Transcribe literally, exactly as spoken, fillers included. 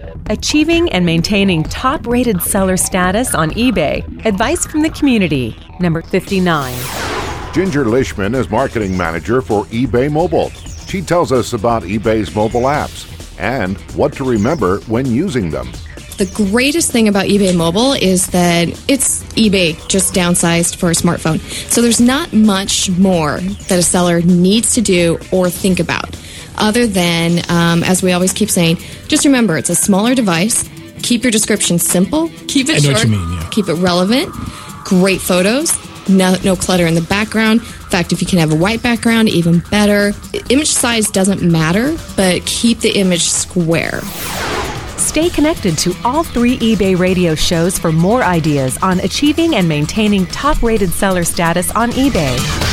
Achieving and maintaining top-rated seller status on eBay. Advice from the community. Number fifty-nine. Ginger Lishman is marketing manager for eBay Mobile. She tells us about eBay's mobile apps and what to remember when using them. The greatest thing about eBay Mobile is that it's eBay just downsized for a smartphone. So there's not much more that a seller needs to do or think about other than, um, as we always keep saying, just remember it's a smaller device. Keep your description simple. Keep it I know short. what you mean, yeah. Keep it relevant. Great photos. No, no clutter in the background. In fact, if you can have a white background, even better. Image size doesn't matter, but keep the image square. Stay connected to all three eBay radio shows for more ideas on achieving and maintaining top-rated seller status on eBay.